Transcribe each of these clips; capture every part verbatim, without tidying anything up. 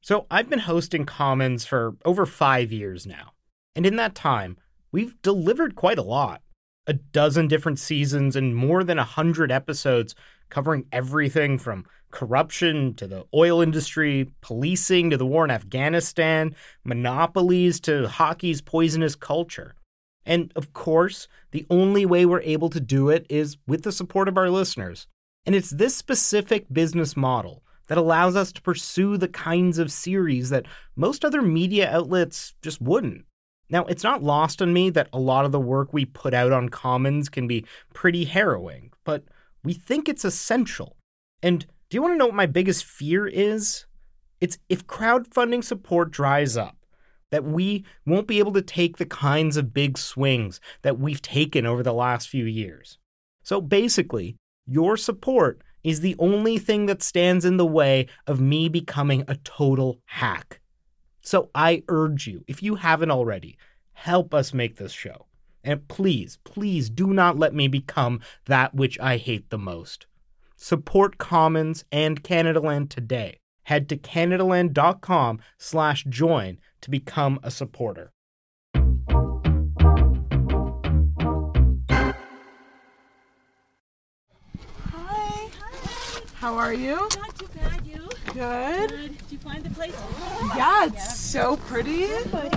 So I've been hosting Commons for over five years now. And in that time, we've delivered quite a lot. A dozen different seasons and more than a hundred episodes covering everything from corruption to the oil industry, policing to the war in Afghanistan, monopolies to hockey's poisonous culture. And of course, the only way we're able to do it is with the support of our listeners. And it's this specific business model that allows us to pursue the kinds of series that most other media outlets just wouldn't. Now, it's not lost on me that a lot of the work we put out on Commons can be pretty harrowing, but we think it's essential. And do you want to know what my biggest fear is? It's if crowdfunding support dries up, that we won't be able to take the kinds of big swings that we've taken over the last few years. So basically, your support is the only thing that stands in the way of me becoming a total hack. So I urge you, if you haven't already, help us make this show. And please, please do not let me become that which I hate the most. Support Commons and Canadaland today. Head to canadaland.com slash join to become a supporter. How are you? Not too bad, you? Good. Good. Did you find the place? Yeah, it's so pretty.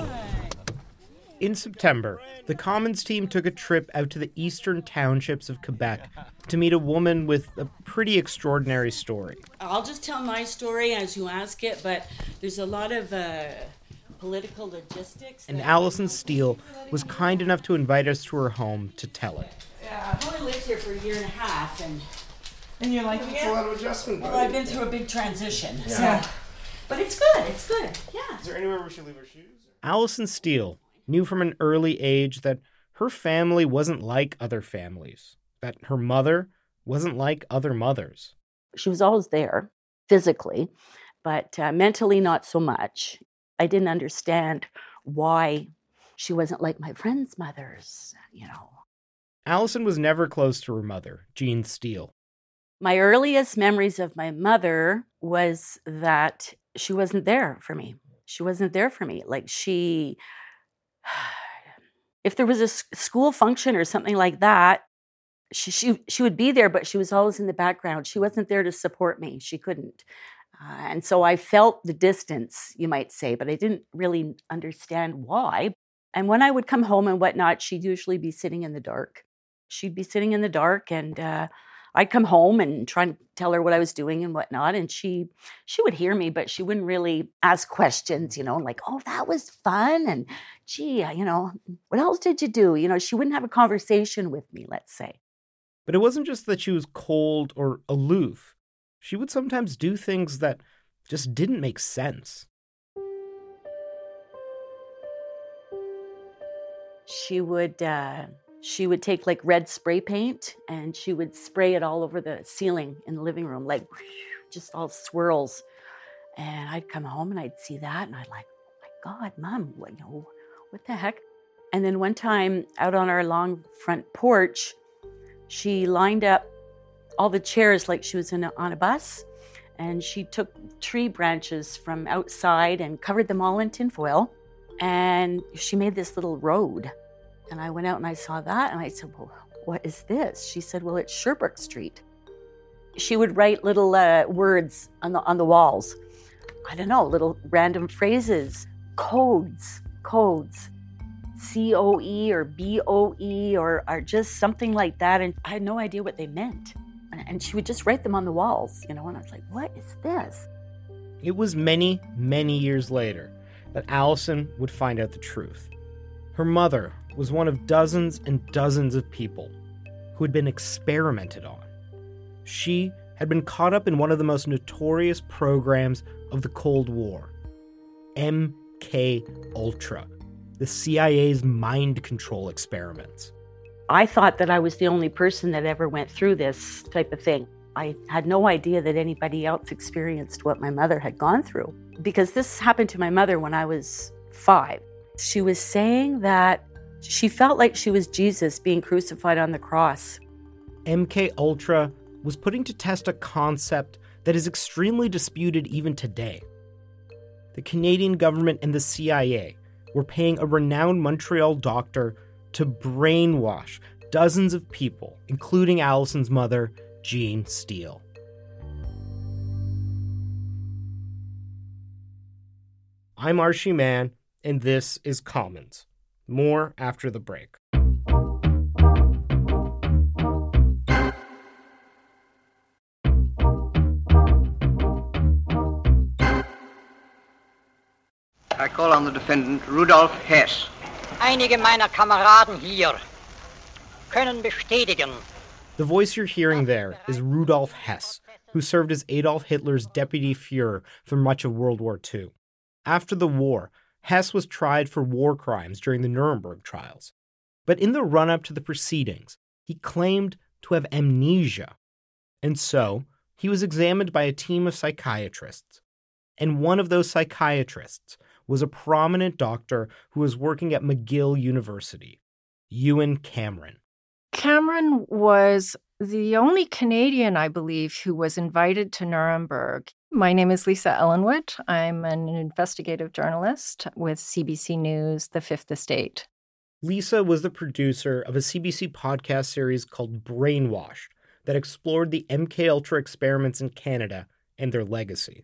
In September, the Commons team took a trip out to the eastern townships of Quebec to meet a woman with a pretty extraordinary story. I'll just tell my story as you ask it, but there's a lot of uh, political logistics. And Alison Steele was kind enough to invite us to her home to tell it. Yeah, I've only lived here for a year and a half, and And you're liking It's it? a lot of adjustment. well, I've been through a big transition. So. Yeah. But it's good. It's good. Yeah. Is there anywhere we should leave our shoes? Alison Steele knew from an early age that her family wasn't like other families, that her mother wasn't like other mothers. She was always there physically, but uh, mentally not so much. I didn't understand why she wasn't like my friends' mothers, you know. Alison was never close to her mother, Jean Steele. My earliest memories of my mother was that she wasn't there for me. She wasn't there for me. Like she, if there was a s- school function or something like that, she, she she would be there, but she was always in the background. She wasn't there to support me. She couldn't. Uh, and so I felt the distance, you might say, but I didn't really understand why. And when I would come home and whatnot, she'd usually be sitting in the dark. She'd be sitting in the dark, and uh, I'd come home and try and tell her what I was doing and whatnot. And she she would hear me, but she wouldn't really ask questions, you know, like, oh, that was fun. And gee, you know, what else did you do? You know, she wouldn't have a conversation with me, let's say. But it wasn't just that she was cold or aloof. She would sometimes do things that just didn't make sense. She would uh, she would take like red spray paint and she would spray it all over the ceiling in the living room, like just all swirls. And I'd come home and I'd see that and I'd like, oh my God, Mom, what, you know, what the heck? And then one time out on our long front porch, she lined up all the chairs like she was in a, on a bus, and she took tree branches from outside and covered them all in tinfoil, and she made this little road. And I went out and I saw that, and I said, well, what is this? She said, well, it's Sherbrooke Street. She would write little uh, words on the on the walls. I don't know, little random phrases, codes, codes. C O E or B O E or, or just something like that. And I had no idea what they meant. And, and she would just write them on the walls, you know, and I was like, what is this? It was many, many years later that Alison would find out the truth. Her mother was one of dozens and dozens of people who had been experimented on. She had been caught up in one of the most notorious programs of the Cold War, M K Ultra. The C I A's mind control experiments. I thought that I was the only person that ever went through this type of thing. I had no idea that anybody else experienced what my mother had gone through, because this happened to my mother when I was five. She was saying that she felt like she was Jesus being crucified on the cross. M K Ultra was putting to test a concept that is extremely disputed even today. the Canadian government and the C I A were paying a renowned Montreal doctor to brainwash dozens of people, including Allison's mother, Jean Steele. I'm Archie Mann, and this is Commons. More after the break. I call on the defendant Rudolf Hess. Einige meiner Kameraden hier können bestätigen. The voice you're hearing there is Rudolf Hess, who served as Adolf Hitler's deputy Führer for much of World War Two. After the war, Hess was tried for war crimes during the Nuremberg trials. But in the run-up to the proceedings, he claimed to have amnesia. And so, he was examined by a team of psychiatrists. And one of those psychiatrists was a prominent doctor who was working at McGill University, Ewen Cameron. Cameron was the only Canadian, I believe, who was invited to Nuremberg. My name is Lisa Ellenwood. I'm an investigative journalist with C B C News, The Fifth Estate. Lisa was the producer of a C B C podcast series called Brainwashed that explored the M K Ultra experiments in Canada and their legacy.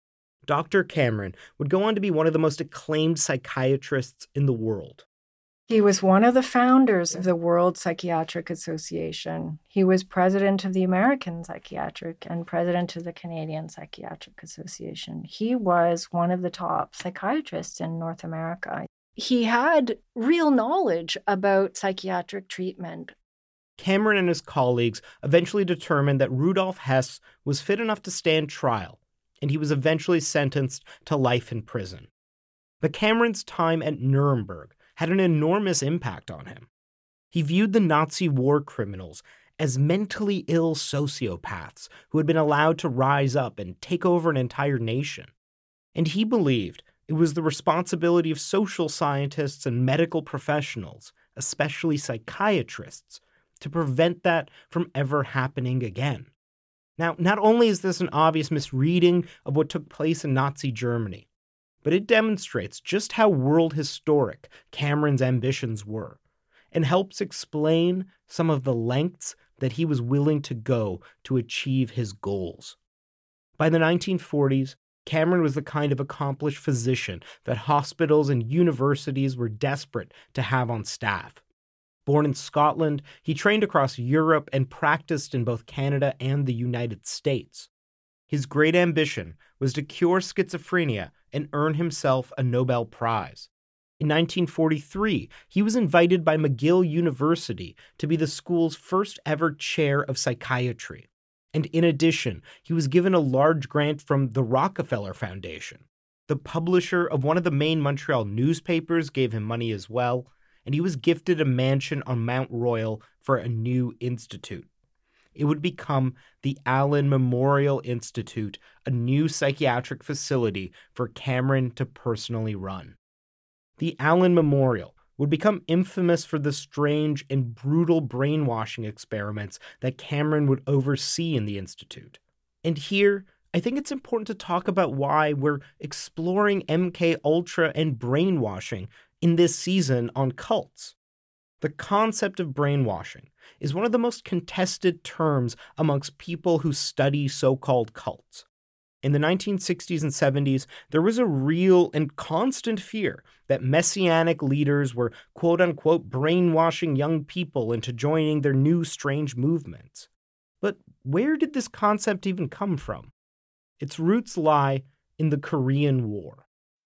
Doctor Cameron would go on to be one of the most acclaimed psychiatrists in the world. He was one of the founders of the World Psychiatric Association. He was president of the American Psychiatric and president of the Canadian Psychiatric Association. He was one of the top psychiatrists in North America. He had real knowledge about psychiatric treatment. Cameron and his colleagues eventually determined that Rudolf Hess was fit enough to stand trial, and he was eventually sentenced to life in prison. But Cameron's time at Nuremberg had an enormous impact on him. He viewed the Nazi war criminals as mentally ill sociopaths who had been allowed to rise up and take over an entire nation. And he believed it was the responsibility of social scientists and medical professionals, especially psychiatrists, to prevent that from ever happening again. Now, not only is this an obvious misreading of what took place in Nazi Germany, but it demonstrates just how world historic Cameron's ambitions were and helps explain some of the lengths that he was willing to go to achieve his goals. By the nineteen forties, Cameron was the kind of accomplished physician that hospitals and universities were desperate to have on staff. Born in Scotland, he trained across Europe and practiced in both Canada and the United States. His great ambition was to cure schizophrenia and earn himself a Nobel Prize. In nineteen forty-three, he was invited by McGill University to be the school's first ever chair of psychiatry. And in addition, he was given a large grant from the Rockefeller Foundation. The publisher of one of the main Montreal newspapers gave him money as well, and he was gifted a mansion on Mount Royal for a new institute. It would become the Allen Memorial Institute, a new psychiatric facility for Cameron to personally run. The Allen Memorial would become infamous for the strange and brutal brainwashing experiments that Cameron would oversee in the institute. And here, I think it's important to talk about why we're exploring M K Ultra and brainwashing in this season on cults. The concept of brainwashing is one of the most contested terms amongst people who study so-called cults. In the nineteen sixties and seventies, there was a real and constant fear that messianic leaders were quote-unquote brainwashing young people into joining their new strange movements. But where did this concept even come from? Its roots lie in the Korean War.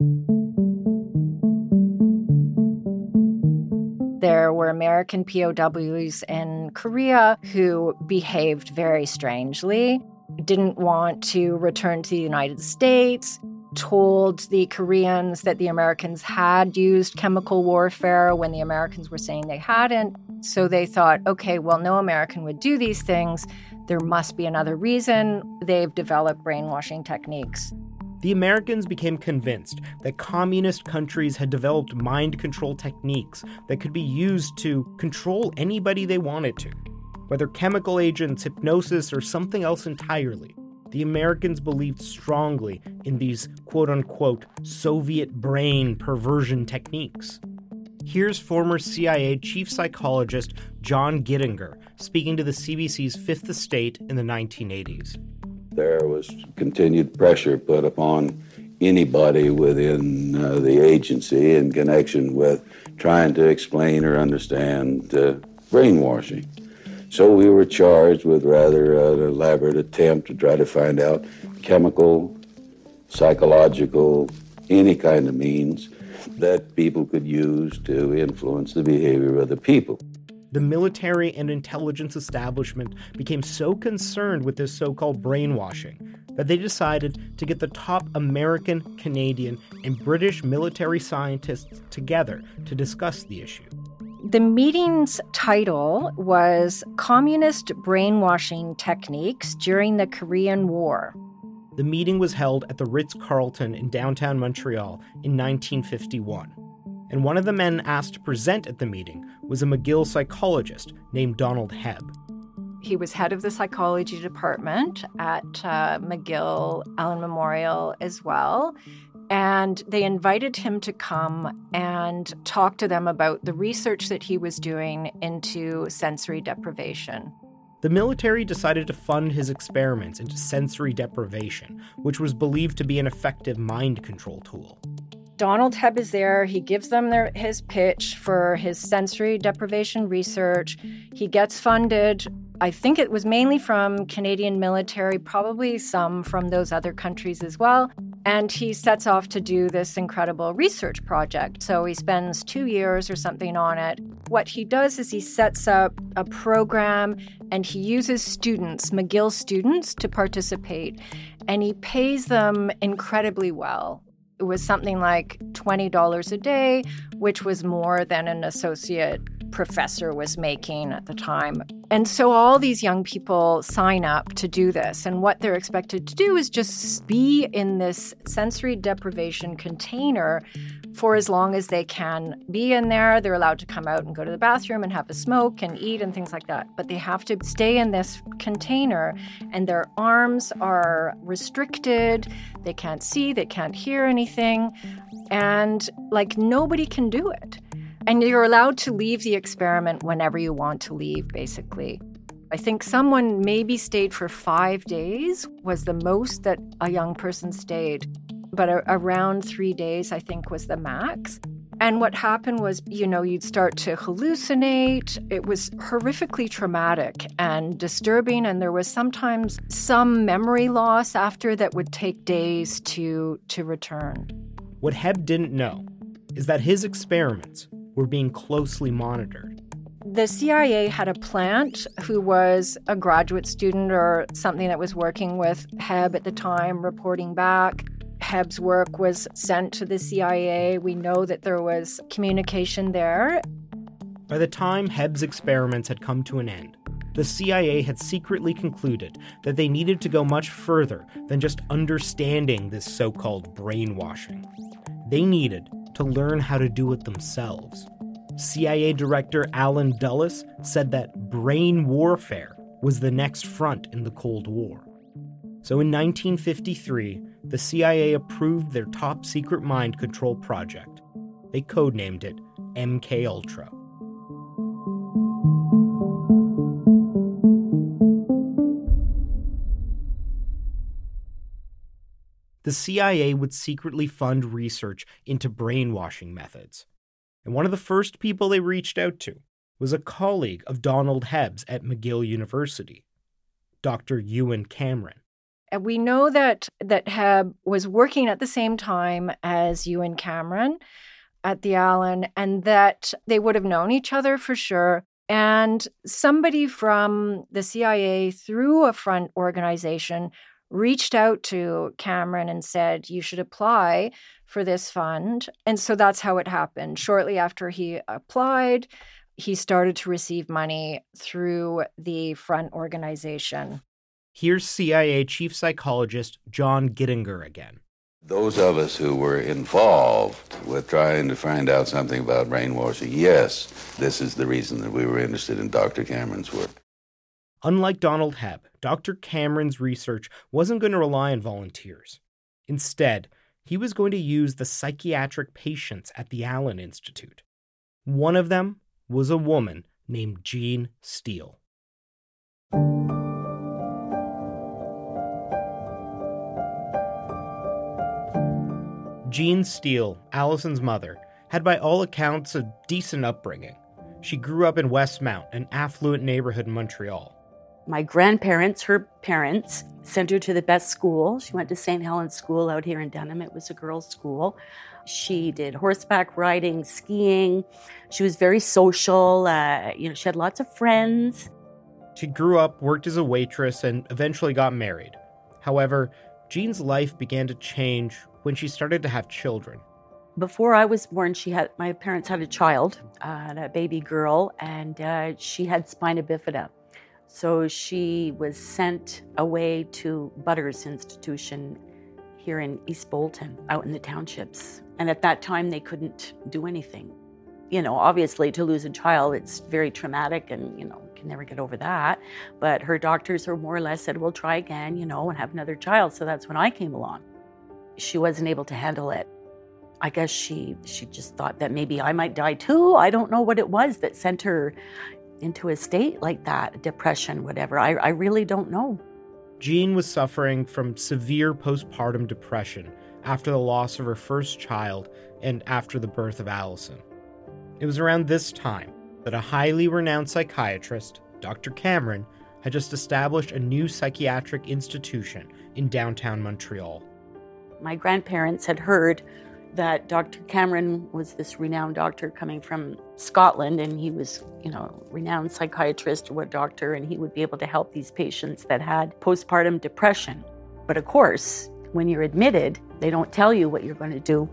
There were American P O Ws in Korea who behaved very strangely, didn't want to return to the United States, told the Koreans that the Americans had used chemical warfare when the Americans were saying they hadn't. So they thought, okay, well, no American would do these things. There must be another reason. They've developed brainwashing techniques. The Americans became convinced that communist countries had developed mind control techniques that could be used to control anybody they wanted to, whether chemical agents, hypnosis, or something else entirely. the Americans believed strongly in these quote-unquote Soviet brain perversion techniques. Here's former C I A chief psychologist John Gittinger speaking to the C B C's Fifth Estate in the nineteen eighties. There was continued pressure put upon anybody within uh, the agency in connection with trying to explain or understand uh, brainwashing. So we were charged with rather an elaborate attempt to try to find out chemical, psychological, any kind of means that people could use to influence the behavior of the people. The military and intelligence establishment became so concerned with this so-called brainwashing that they decided to get the top American, Canadian, and British military scientists together to discuss the issue. The meeting's title was Communist Brainwashing Techniques During the Korean War. The meeting was held at the Ritz-Carlton in downtown Montreal in nineteen fifty-one. And one of the men asked to present at the meeting was a McGill psychologist named Donald Hebb. He was head of the psychology department at uh, McGill Allen Memorial as well. And they invited him to come and talk to them about the research that he was doing into sensory deprivation. The military decided to fund his experiments into sensory deprivation, which was believed to be an effective mind control tool. Donald Hebb is there. He gives them their, his pitch for his sensory deprivation research. He gets funded. I think it was mainly from Canadian military, probably some from those other countries as well. And he sets off to do this incredible research project. So he spends two years or something on it. What he does is he sets up a program and he uses students, McGill students, to participate. And he pays them incredibly well. It was something like twenty dollars a day, which was more than an associate professor was making at the time. And so all these young people sign up to do this. And what they're expected to do is just be in this sensory deprivation container for as long as they can be in there. They're allowed to come out and go to the bathroom and have a smoke and eat and things like that. But they have to stay in this container, and their arms are restricted. They can't see, they can't hear anything. And like nobody can do it. And you're allowed to leave the experiment whenever you want to leave, basically. I think someone maybe stayed for five days was the most that a young person stayed. But a- around three days, I think, was the max. And what happened was, you know, you'd start to hallucinate. It was horrifically traumatic and disturbing. And there was sometimes some memory loss after that would take days to, to return. What Hebb didn't know is that his experiments were being closely monitored. The C I A had a plant who was a graduate student or something that was working with Hebb at the time, reporting back. Hebb's work was sent to the C I A. We know that there was communication there. By the time Hebb's experiments had come to an end, the C I A had secretly concluded that they needed to go much further than just understanding this so-called brainwashing. They needed to learn how to do it themselves. C I A Director Alan Dulles said that brain warfare was the next front in the Cold War. So in nineteen fifty-three, the C I A approved their top secret mind control project. They codenamed it M K Ultra. The C I A would secretly fund research into brainwashing methods. And one of the first people they reached out to was a colleague of Donald Hebb's at McGill University, Doctor Ewen Cameron. And we know that, that Hebb was working at the same time as Ewen Cameron at the Allen, and that they would have known each other for sure. And somebody from the C I A, through a front organization, reached out to Cameron and said, you should apply for this fund. And so that's how it happened. Shortly after he applied, he started to receive money through the front organization. Here's C I A Chief Psychologist John Gittinger again. Those of us who were involved with trying to find out something about brainwashing, yes, this is the reason that we were interested in Doctor Cameron's work. Unlike Donald Hebb, Doctor Cameron's research wasn't going to rely on volunteers. Instead, he was going to use the psychiatric patients at the Allen Institute. One of them was a woman named Jean Steele. Jean Steele, Allison's mother, had by all accounts a decent upbringing. She grew up in Westmount, an affluent neighborhood in Montreal. My grandparents, her parents, sent her to the best school. She went to Saint Helens School out here in Denham. It was a girls' school. She did horseback riding, skiing. She was very social. Uh, you know, she had lots of friends. She grew up, worked as a waitress, and eventually got married. However, Jean's life began to change when she started to have children. Before I was born, she had my parents had a child, uh, a baby girl, and uh, she had spina bifida. So she was sent away to Butters Institution here in East Bolton, out in the townships. And at that time, they couldn't do anything. You know, obviously, to lose a child, it's very traumatic and, you know, can never get over that. But her doctors were more or less said, well, try again, you know, and have another child. So that's when I came along. She wasn't able to handle it. I guess she she just thought that maybe I might die too. I don't know what it was that sent her into a state like that, depression, whatever. I, I really don't know. Jean was suffering from severe postpartum depression after the loss of her first child and after the birth of Allison. It was around this time that a highly renowned psychiatrist, Doctor Cameron, had just established a new psychiatric institution in downtown Montreal. My grandparents had heard that Doctor Cameron was this renowned doctor coming from Scotland, and he was, you know, renowned psychiatrist or a doctor, and he would be able to help these patients that had postpartum depression. But of course, when you're admitted, they don't tell you what you're going to do.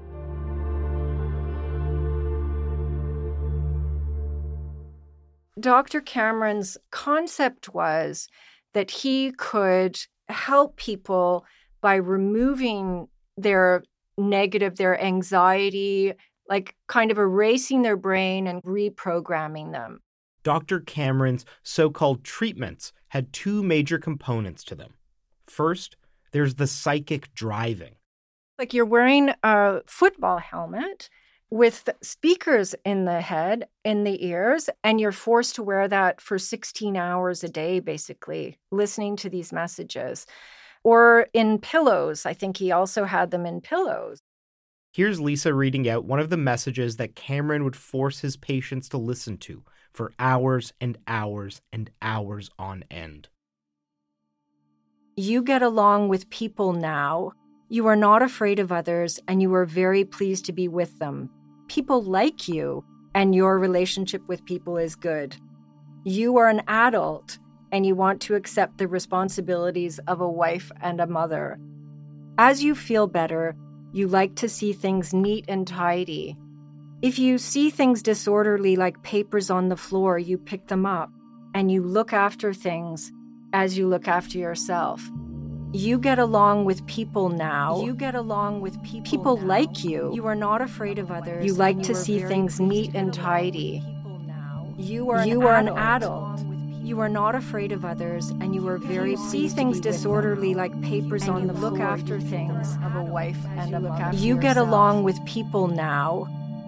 Doctor Cameron's concept was that he could help people by removing their negative, their anxiety, like kind of erasing their brain and reprogramming them. Doctor Cameron's so-called treatments had two major components to them. First, there's the psychic driving. Like you're wearing a football helmet with speakers in the head, in the ears, and you're forced to wear that for sixteen hours a day, basically, listening to these messages. Or in pillows. I think he also had them in pillows. Here's Lisa reading out one of the messages that Cameron would force his patients to listen to for hours and hours and hours on end. You get along with people now. You are not afraid of others, and you are very pleased to be with them. People like you, and your relationship with people is good. You are an adult, and you want to accept the responsibilities of a wife and a mother. As you feel better, you like to see things neat and tidy. If you see things disorderly like papers on the floor, you pick them up, and you look after things as you look after yourself. You get along with people now. You get along with people People now. Like you. You are not afraid of others. You like to see things neat and tidy. You are, you an, are adult. an adult. You are not afraid of others, and you are very pleased see things disorderly like papers on the floor. Look after things of a wife and a mother. You get along with people now.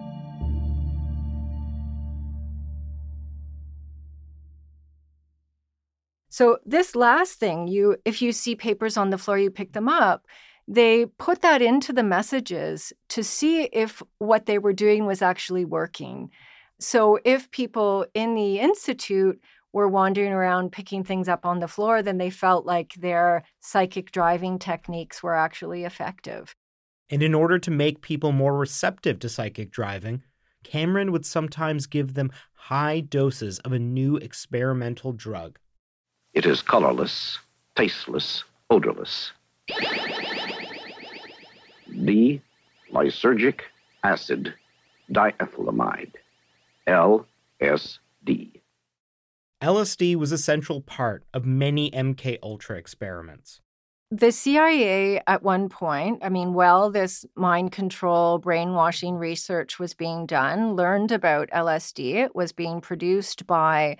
So this last thing, you if you see papers on the floor, you pick them up. They put that into the messages to see if what they were doing was actually working. So if people in the institute were wandering around picking things up on the floor, then they felt like their psychic driving techniques were actually effective. And in order to make people more receptive to psychic driving, Cameron would sometimes give them high doses of a new experimental drug. It is colorless, tasteless, odorless. D. Lysergic acid diethylamide. L S D. L S D was a central part of many M K Ultra experiments. The C I A at one point, I mean, while this mind control, brainwashing research was being done, learned about L S D. It was being produced by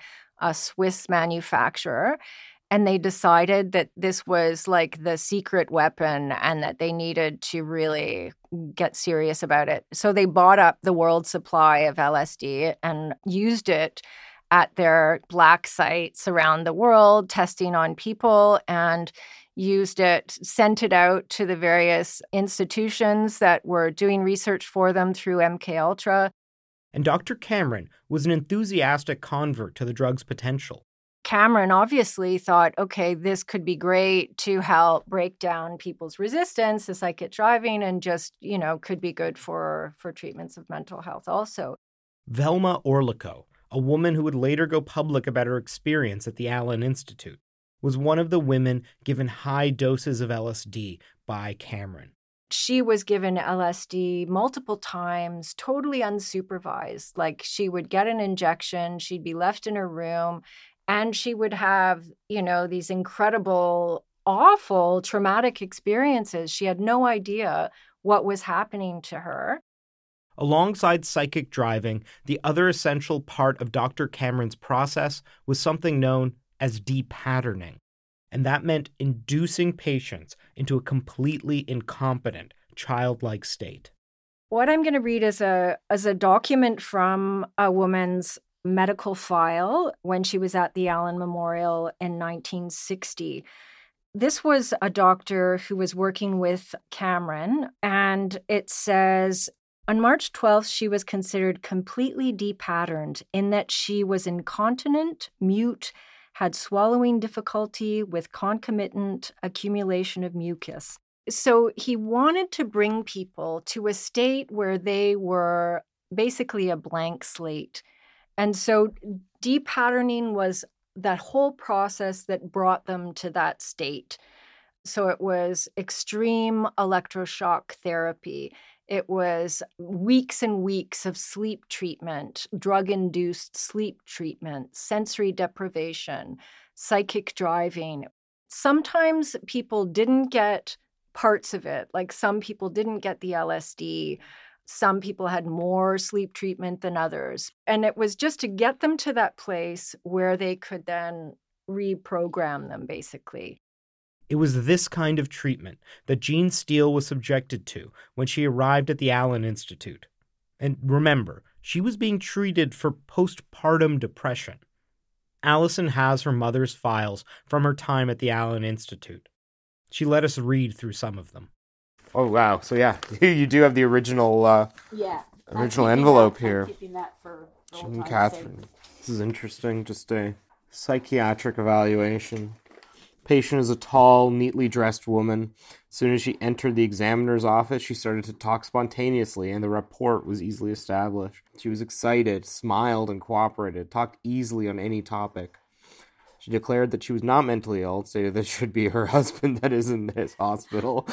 a Swiss manufacturer. And they decided that this was like the secret weapon and that they needed to really get serious about it. So they bought up the world supply of L S D and used it at their black sites around the world, testing on people, and used it, sent it out to the various institutions that were doing research for them through M K Ultra. And Doctor Cameron was an enthusiastic convert to the drug's potential. Cameron obviously thought, okay, this could be great to help break down people's resistance to psychic driving and just, you know, could be good for, for treatments of mental health also. Velma Orlico, a woman who would later go public about her experience at the Allen Institute, was one of the women given high doses of L S D by Cameron. She was given L S D multiple times, totally unsupervised. Like she would get an injection, she'd be left in her room, and she would have, you know, these incredible, awful, traumatic experiences. She had no idea what was happening to her. Alongside psychic driving, the other essential part of Doctor Cameron's process was something known as depatterning. And that meant inducing patients into a completely incompetent, childlike state. What I'm going to read is a, is a document from a woman's medical file when she was at the Allen Memorial in nineteen sixty. This was a doctor who was working with Cameron, and it says, on March twelfth, she was considered completely depatterned in that she was incontinent, mute, had swallowing difficulty with concomitant accumulation of mucus. So he wanted to bring people to a state where they were basically a blank slate. And so depatterning was that whole process that brought them to that state. So it was extreme electroshock therapy. It was weeks and weeks of sleep treatment, drug-induced sleep treatment, sensory deprivation, psychic driving. Sometimes people didn't get parts of it, like some people didn't get the L S D. Some people had more sleep treatment than others. And it was just to get them to that place where they could then reprogram them, basically. It was this kind of treatment that Jean Steele was subjected to when she arrived at the Allen Institute. And remember, she was being treated for postpartum depression. Allison has her mother's files from her time at the Allen Institute. She let us read through some of them. Oh, wow. So, yeah, you do have the original uh, yeah, original envelope that, here. I'm keeping that for Jean Catherine. This is interesting. Just a psychiatric evaluation. Patient is a tall, neatly dressed woman. As soon as she entered the examiner's office, she started to talk spontaneously, and the rapport was easily established. She was excited, smiled, and cooperated, talked easily on any topic. She declared that she was not mentally ill, stated that it should be her husband that is in this hospital.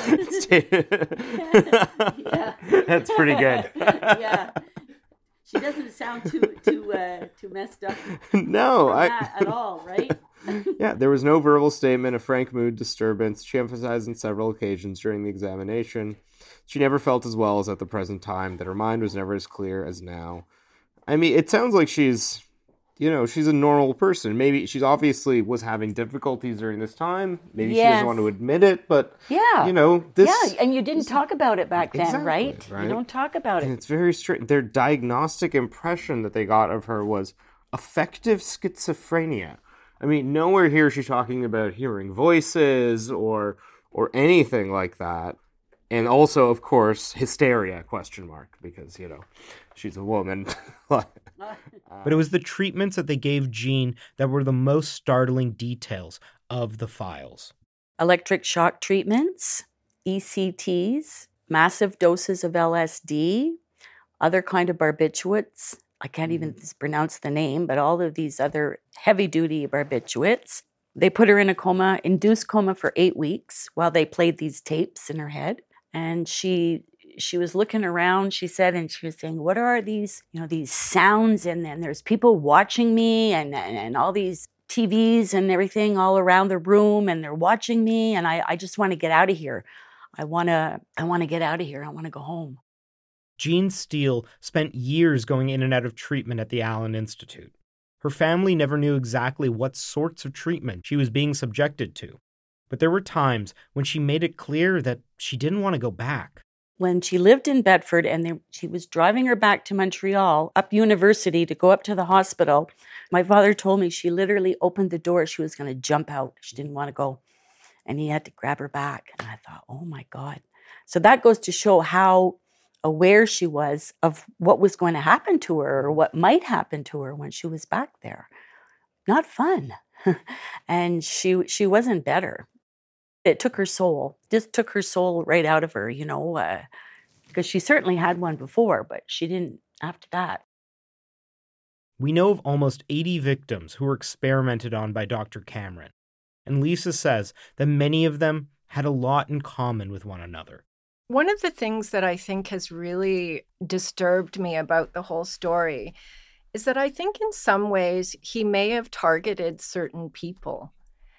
Yeah. That's pretty good. Yeah. She doesn't sound too too uh, too messed up. No, from I that at all, right? Yeah, there was no verbal statement of frank mood disturbance. She emphasized on several occasions during the examination she never felt as well as at the present time, that her mind was never as clear as now. I mean, it sounds like she's, you know, she's a normal person. Maybe she's obviously was having difficulties during this time. Maybe Yes. she doesn't want to admit it, but, Yeah. you know, this... Yeah, and you didn't talk about it back then, Exactly, right? right? You don't talk about And it. it's very strange. Their diagnostic impression that they got of her was affective schizophrenia. I mean, nowhere here is she talking about hearing voices or or anything like that. And also, of course, hysteria, question mark, because, you know, she's a woman. But it was the treatments that they gave Jean that were the most startling details of the files. Electric shock treatments, E C Ts, massive doses of L S D, other kind of barbiturates. I can't even pronounce the name, but all of these other heavy-duty barbiturates. They put her in a coma, induced coma for eight weeks while they played these tapes in her head. And she she was looking around, she said, and she was saying, what are these, you know, these sounds? And then there's people watching me and, and, and all these T Vs and everything all around the room, and they're watching me, and I, I just want to get out of here. I want to I want to get out of here. I want to go home. Jean Steele spent years going in and out of treatment at the Allen Institute. Her family never knew exactly what sorts of treatment she was being subjected to, but there were times when she made it clear that she didn't want to go back. When she lived in Bedford and they, she was driving her back to Montreal, up University, to go up to the hospital, my father told me she literally opened the door. She was going to jump out. She didn't want to go. And he had to grab her back. And I thought, oh my God. So that goes to show how aware she was of what was going to happen to her or what might happen to her when she was back there. Not fun. And she she wasn't better. It took her soul, just took her soul right out of her, you know, uh, because she certainly had one before, but she didn't after that. We know of almost eighty victims who were experimented on by Doctor Cameron, and Lisa says that many of them had a lot in common with one another. One of the things that I think has really disturbed me about the whole story is that I think in some ways he may have targeted certain people.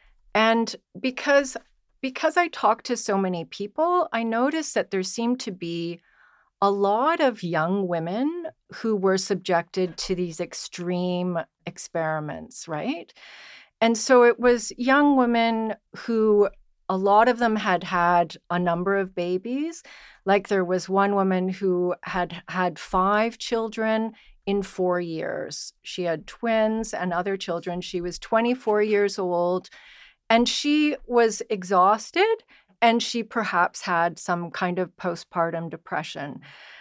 And because because I talked to so many people, I noticed that there seemed to be a lot of young women who were subjected to these extreme experiments, right? And so it was young women who, a lot of them had had a number of babies. Like there was one woman who had had five children in four years. She had twins and other children. She was twenty-four years old. And she was exhausted, and she perhaps had some kind of postpartum depression.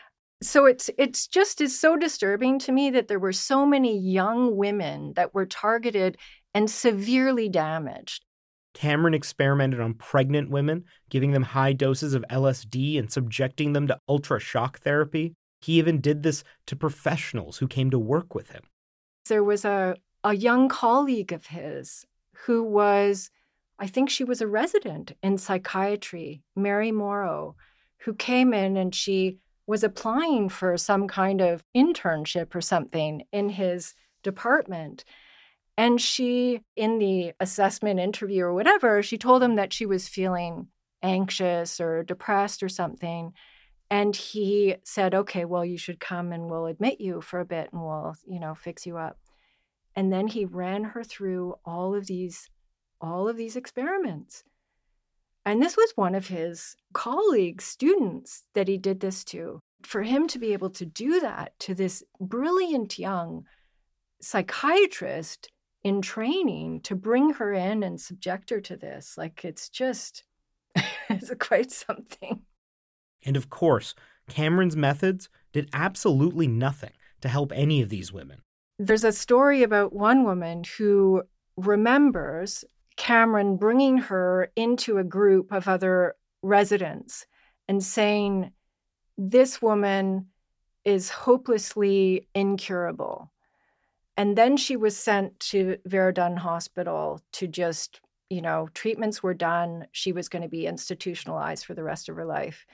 So it's it's just is so disturbing to me that there were so many young women that were targeted and severely damaged. Cameron experimented on pregnant women, giving them high doses of L S D and subjecting them to ultra-shock therapy. He even did this to professionals who came to work with him. There was a, a young colleague of his who was, I think she was a resident in psychiatry, Mary Morrow, who came in and she was applying for some kind of internship or something in his department. And she, in the assessment interview or whatever, she told him that she was feeling anxious or depressed or something. And he said, okay, well, you should come and we'll admit you for a bit and we'll, you know, fix you up. And then he ran her through all of these, all of these experiments. And this was one of his colleagues, students that he did this to. For him to be able to do that to this brilliant young psychiatrist in training, to bring her in and subject her to this, like it's just, it's quite something. And of course, Cameron's methods did absolutely nothing to help any of these women. There's a story about one woman who remembers Cameron bringing her into a group of other residents and saying, this woman is hopelessly incurable. And then she was sent to Verdun Hospital to just, you know, treatments were done. She was going to be institutionalized for the rest of her life.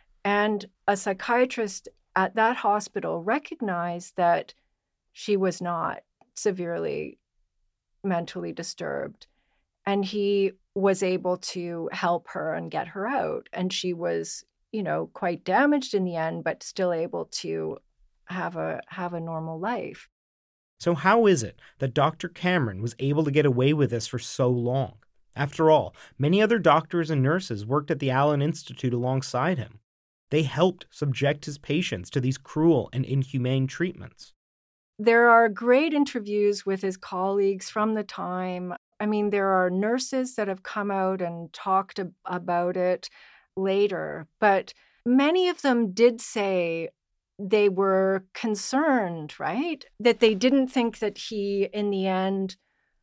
And a psychiatrist at that hospital recognized that she was not severely mentally disturbed. And he was able to help her and get her out. And she was, you know, quite damaged in the end, but still able to have a have a normal life. So how is it that Doctor Cameron was able to get away with this for so long? After all, many other doctors and nurses worked at the Allen Institute alongside him. They helped subject his patients to these cruel and inhumane treatments. There are great interviews with his colleagues from the time. I mean, there are nurses that have come out and talked ab- about it later, but many of them did say they were concerned, right? That they didn't think that he, in the end,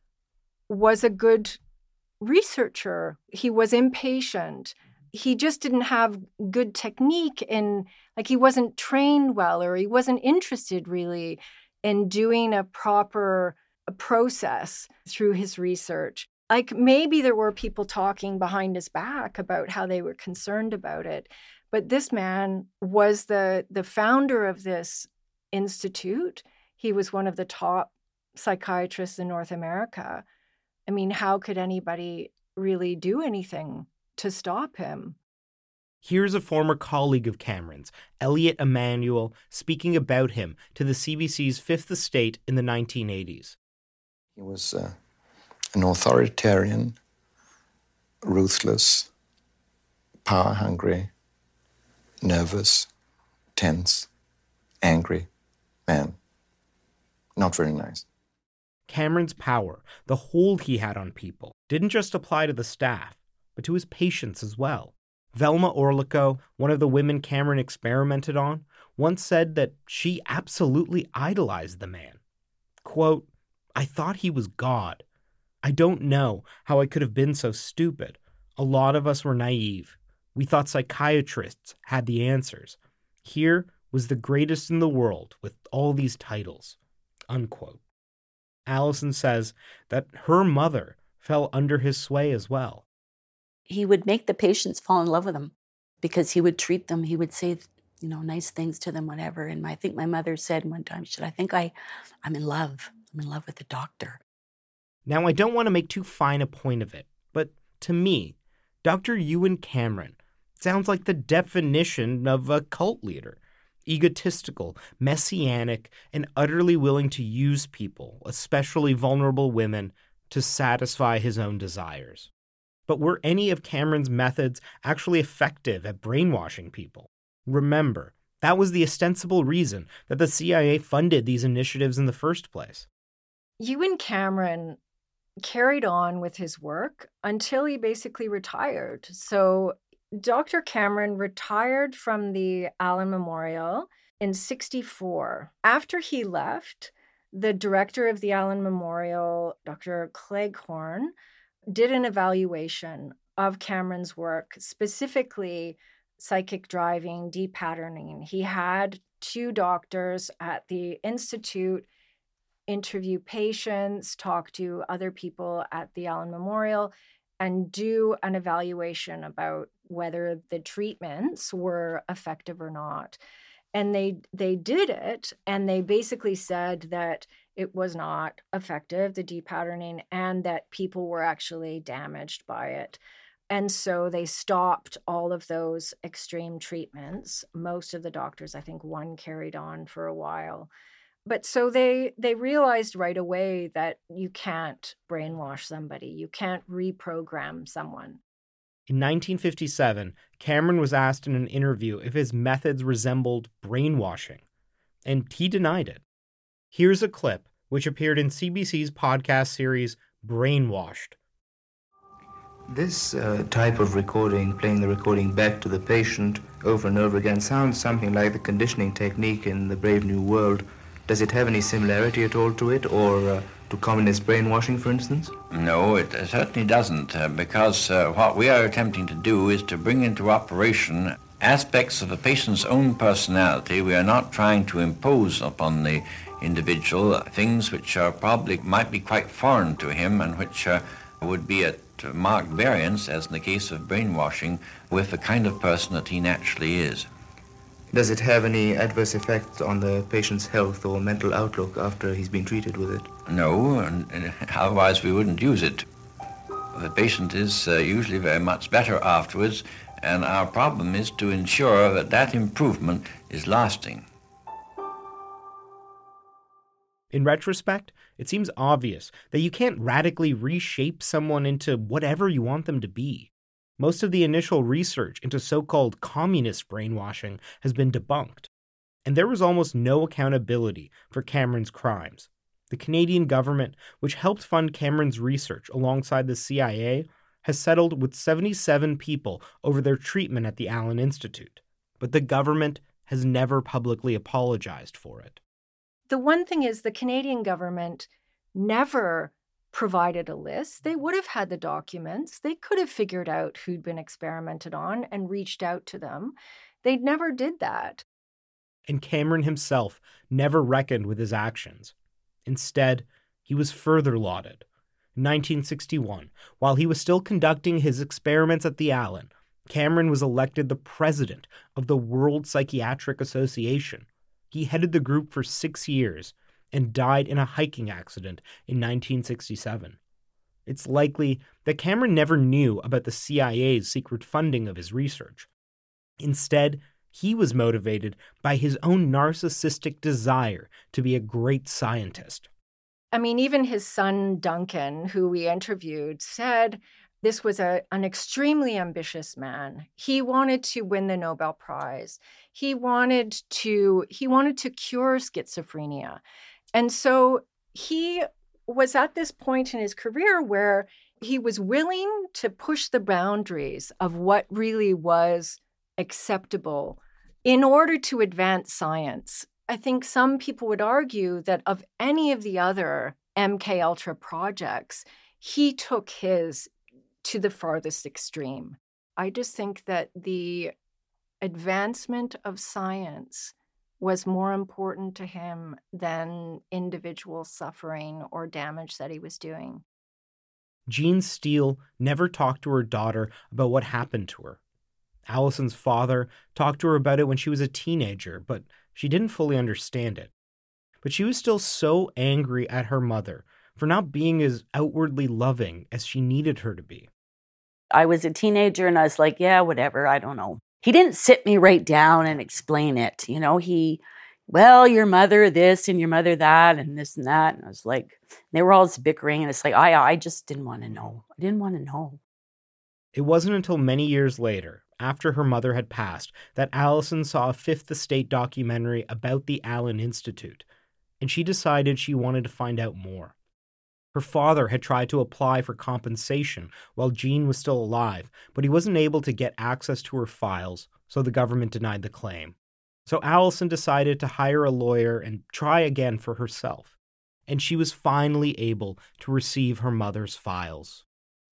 was a good researcher. He was impatient. He just didn't have good technique in, like he wasn't trained well, or he wasn't interested really in doing a proper process through his research. Like maybe there were people talking behind his back about how they were concerned about it. But this man was the, the founder of this institute. He was one of the top psychiatrists in North America. I mean, how could anybody really do anything to stop him? Here's a former colleague of Cameron's, Elliot Emanuel, speaking about him to the C B C's Fifth Estate in the nineteen eighties. He was uh, an authoritarian, ruthless, power-hungry, nervous, tense, angry man. Not very nice. Cameron's power, the hold he had on people, didn't just apply to the staff, but to his patients as well. Velma Orlico, one of the women Cameron experimented on, once said that she absolutely idolized the man. Quote, "I thought he was God. I don't know how I could have been so stupid. A lot of us were naive. We thought psychiatrists had the answers. Here was the greatest in the world with all these titles." Unquote. Allison says that her mother fell under his sway as well. He would make the patients fall in love with him because he would treat them. He would say, you know, nice things to them, whatever. And I think my mother said one time, she said, I think I, I'm in love. I'm in love with the doctor. Now, I don't want to make too fine a point of it, but to me, Doctor Ewen Cameron sounds like the definition of a cult leader. Egotistical, messianic, and utterly willing to use people, especially vulnerable women, to satisfy his own desires. But were any of Cameron's methods actually effective at brainwashing people? Remember, that was the ostensible reason that the C I A funded these initiatives in the first place. Ewen Cameron carried on with his work until he basically retired. So Doctor Cameron retired from the Allen Memorial in sixty-four. After he left, the director of the Allen Memorial, Doctor Cleghorn, did an evaluation of Cameron's work, specifically psychic driving, depatterning. He had two doctors at the Institute interview patients, talk to other people at the Allen Memorial, and do an evaluation about whether the treatments were effective or not. And they they did it, and they basically said that it was not effective, the depatterning, and that people were actually damaged by it. And so they stopped all of those extreme treatments. Most of the doctors, I think one carried on for a while. But so they they realized right away that you can't brainwash somebody. You can't reprogram someone. In nineteen fifty-seven, Cameron was asked in an interview if his methods resembled brainwashing, and he denied it. Here's a clip which appeared in C B C's podcast series Brainwashed. This uh, type of recording, playing the recording back to the patient over and over again, sounds something like the conditioning technique in the Brave New World. Does it have any similarity at all to it, or uh, to communist brainwashing, for instance? No, it certainly doesn't, uh, because uh, what we are attempting to do is to bring into operation aspects of a patient's own personality. We are not trying to impose upon the individual things which are probably might be quite foreign to him and which uh, would be at marked variance, as in the case of brainwashing, with the kind of person that he naturally is. Does it have any adverse effects on the patient's health or mental outlook after he's been treated with it? No, and, and otherwise we wouldn't use it. The patient is uh, usually very much better afterwards, and our problem is to ensure that that improvement is lasting. In retrospect, it seems obvious that you can't radically reshape someone into whatever you want them to be. Most of the initial research into so-called communist brainwashing has been debunked, and there was almost no accountability for Cameron's crimes. The Canadian government, which helped fund Cameron's research alongside the C I A, has settled with seventy-seven people over their treatment at the Allen Institute, but the government has never publicly apologized for it. The one thing is the Canadian government never provided a list. They would have had the documents. They could have figured out who'd been experimented on and reached out to them. They never did that. And Cameron himself never reckoned with his actions. Instead, he was further lauded. In nineteen sixty-one, while he was still conducting his experiments at the Allen, Cameron was elected the president of the World Psychiatric Association. He headed the group for six years and died in a hiking accident in nineteen sixty-seven. It's likely that Cameron never knew about the C I A's secret funding of his research. Instead, he was motivated by his own narcissistic desire to be a great scientist. I mean, even his son, Duncan, who we interviewed, said this was a, an extremely ambitious man. He wanted to win the Nobel Prize. He wanted to, he wanted to cure schizophrenia. And so he was at this point in his career where he was willing to push the boundaries of what really was acceptable in order to advance science. I think some people would argue that of any of the other M K Ultra projects, he took his to the farthest extreme. I just think that the advancement of science was more important to him than individual suffering or damage that he was doing. Jean Steele never talked to her daughter about what happened to her. Allison's father talked to her about it when she was a teenager, but she didn't fully understand it. But she was still so angry at her mother for not being as outwardly loving as she needed her to be. I was a teenager and I was like, yeah, whatever, I don't know. He didn't sit me right down and explain it. You know, he, well, your mother this and your mother that and this and that. And I was like, they were all bickering and it's like, I, I just didn't want to know. I didn't want to know. It wasn't until many years later, after her mother had passed, that Allison saw a Fifth Estate documentary about the Allen Institute, and she decided she wanted to find out more. Her father had tried to apply for compensation while Jean was still alive, but he wasn't able to get access to her files, so the government denied the claim. So Allison decided to hire a lawyer and try again for herself, and she was finally able to receive her mother's files.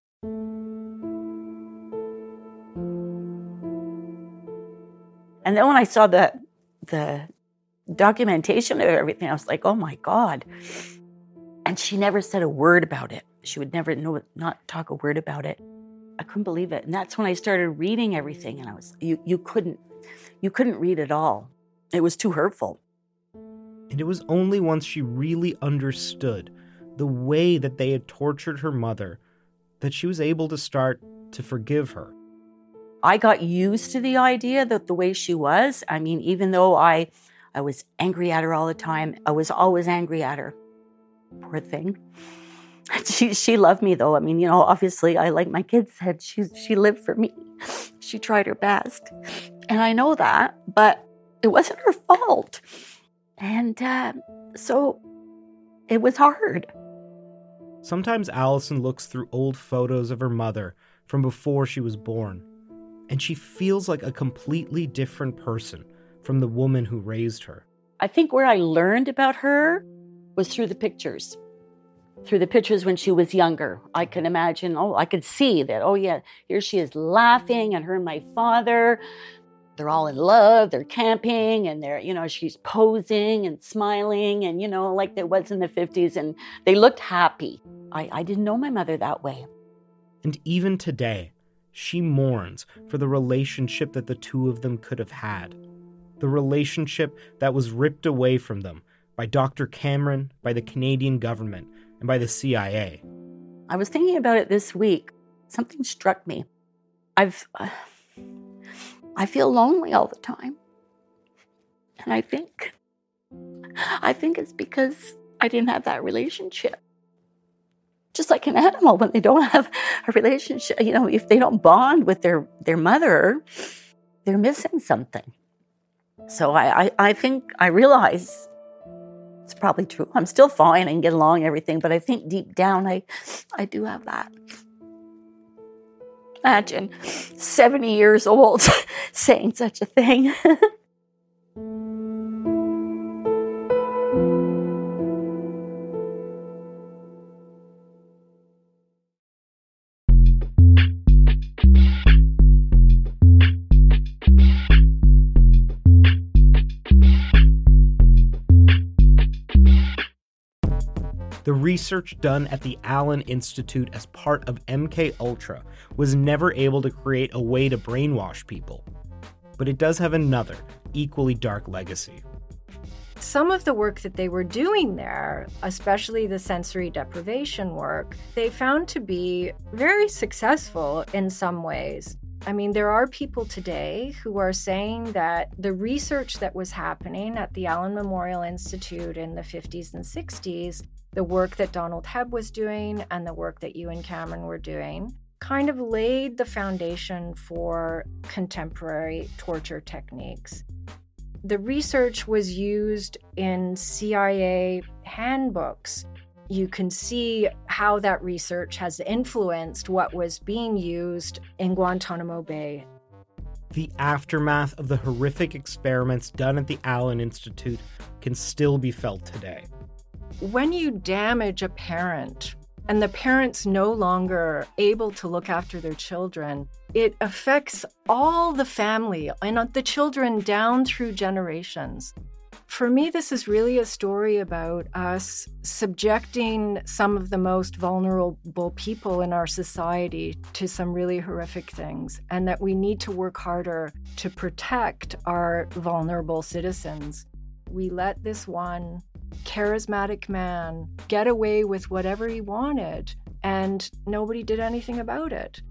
And then when I saw the the documentation of everything, I was like, oh my God. And she never said a word about it. She would never know, not talk a word about it. I couldn't believe it. And that's when I started reading everything. And I was, you you couldn't, you couldn't read it all. It was too hurtful. And it was only once she really understood the way that they had tortured her mother that she was able to start to forgive her. I got used to the idea that the way she was, I mean, even though I, I was angry at her all the time, I was always angry at her. Poor thing. She she loved me though. I mean, you know, obviously, I like my kids said, she she lived for me. She tried her best, and I know that, but it wasn't her fault, and uh, so it was hard. Sometimes Allison looks through old photos of her mother from before she was born, and she feels like a completely different person from the woman who raised her. I think where I learned about her was through the pictures. Through the pictures when she was younger. I can imagine, oh, I could see that, oh yeah, here she is laughing, and her and my father, they're all in love, they're camping, and they're, you know, she's posing and smiling, and, you know, like there was in the fifties, and they looked happy. I, I didn't know my mother that way. And even today, she mourns for the relationship that the two of them could have had. The relationship that was ripped away from them by Doctor Cameron, by the Canadian government, and by the C I A. I was thinking about it this week. Something struck me. I've, uh, I feel lonely all the time. And I think, I think it's because I didn't have that relationship. Just like an animal, when they don't have a relationship, you know, if they don't bond with their, their mother, they're missing something. So I, I, I think I realize it's probably true. I'm still fine and get along and everything, but I think deep down I, I do have that. Imagine seventy years old saying such a thing. The research done at the Allen Institute as part of M K Ultra was never able to create a way to brainwash people. But it does have another, equally dark legacy. Some of the work that they were doing there, especially the sensory deprivation work, they found to be very successful in some ways. I mean, there are people today who are saying that the research that was happening at the Allen Memorial Institute in the fifties and sixties The work that Donald Hebb was doing and the work that you and Cameron were doing kind of laid the foundation for contemporary torture techniques. The research was used in C I A handbooks. You can see how that research has influenced what was being used in Guantanamo Bay. The aftermath of the horrific experiments done at the Allen Institute can still be felt today. When you damage a parent and the parent's no longer able to look after their children, it affects all the family and the children down through generations. For me, this is really a story about us subjecting some of the most vulnerable people in our society to some really horrific things, and that we need to work harder to protect our vulnerable citizens. We let this one charismatic man get away with whatever he wanted, and nobody did anything about it.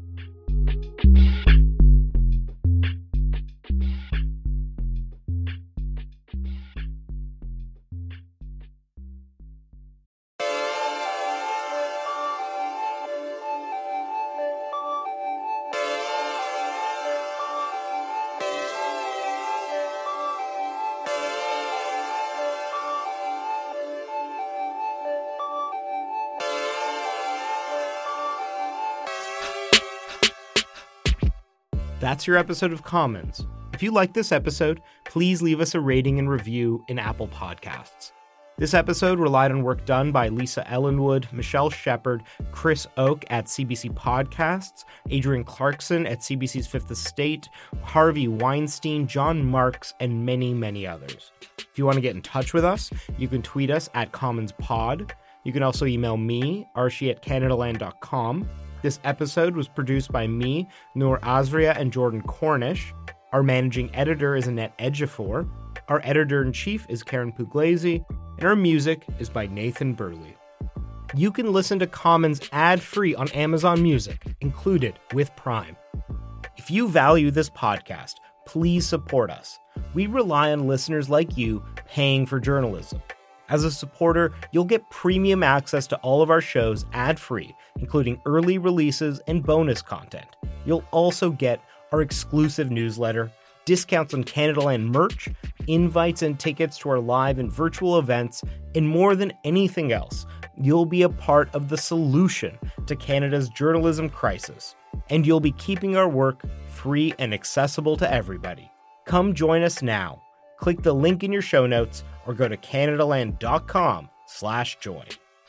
That's your episode of Commons. If you like this episode, please leave us a rating and review in Apple Podcasts. This episode relied on work done by Lisa Ellenwood, Michelle Shepard, Chris Oak at C B C Podcasts, Adrian Clarkson at C B C's Fifth Estate, Harvey Weinstein, John Marks, and many, many others. If you want to get in touch with us, you can tweet us at CommonsPod. You can also email me, archie at canadaland dot com. This episode was produced by me, Noor Azria, and Jordan Cornish. Our managing editor is Annette Ejiofor. Our editor-in-chief is Karen Pugliese. And our music is by Nathan Burley. You can listen to Commons ad-free on Amazon Music, included with Prime. If you value this podcast, please support us. We rely on listeners like you paying for journalism. As a supporter, you'll get premium access to all of our shows ad-free, including early releases and bonus content. You'll also get our exclusive newsletter, discounts on Canadaland merch, invites and tickets to our live and virtual events, and more than anything else, you'll be a part of the solution to Canada's journalism crisis. And you'll be keeping our work free and accessible to everybody. Come join us now. Click the link in your show notes or go to canadaland.com slash join.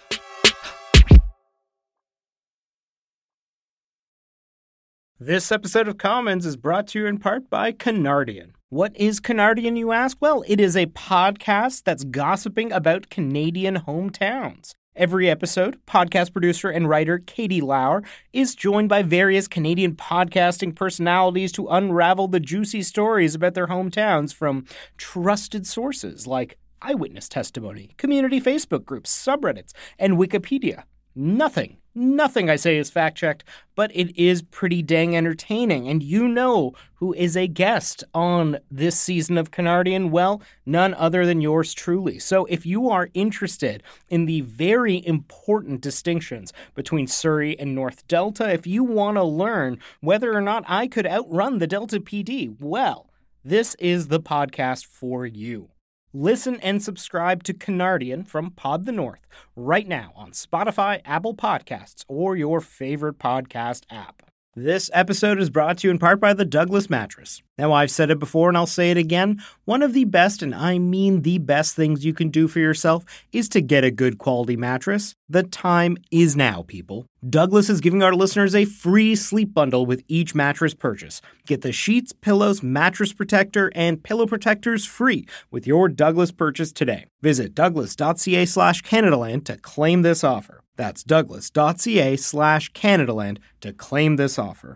This episode of Commons is brought to you in part by Canardian. What is Canardian, you ask? Well, it is a podcast that's gossiping about Canadian hometowns. Every episode, podcast producer and writer Katie Lauer is joined by various Canadian podcasting personalities to unravel the juicy stories about their hometowns from trusted sources like eyewitness testimony, community Facebook groups, subreddits, and Wikipedia. Nothing, nothing I say is fact-checked, but it is pretty dang entertaining. And you know who is a guest on this season of Canardian? Well, none other than yours truly. So if you are interested in the very important distinctions between Surrey and North Delta, if you want to learn whether or not I could outrun the Delta P D, well, this is the podcast for you. Listen and subscribe to Canardian from Pod the North right now on Spotify, Apple Podcasts, or your favorite podcast app. This episode is brought to you in part by the Douglas Mattress. Now, I've said it before and I'll say it again. One of the best, and I mean the best things you can do for yourself is to get a good quality mattress. The time is now, people. Douglas is giving our listeners a free sleep bundle with each mattress purchase. Get the sheets, pillows, mattress protector, and pillow protectors free with your Douglas purchase today. Visit douglas.ca slash Canadaland to claim this offer. That's douglas.ca slash Canadaland to claim this offer.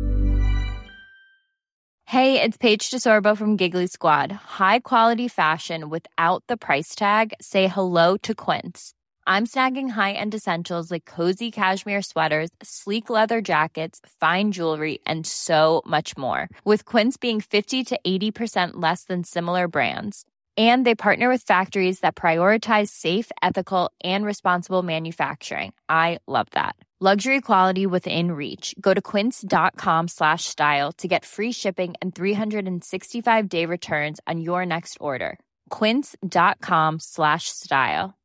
Hey, it's Paige DeSorbo from Giggly Squad. High quality fashion without the price tag. Say hello to Quince. I'm snagging high-end essentials like cozy cashmere sweaters, sleek leather jackets, fine jewelry, and so much more. With Quince being fifty to eighty percent less than similar brands. And they partner with factories that prioritize safe, ethical, and responsible manufacturing. I love that. Luxury quality within reach. Go to quince.com slash style to get free shipping and three sixty-five day returns on your next order. Quince.com slash style.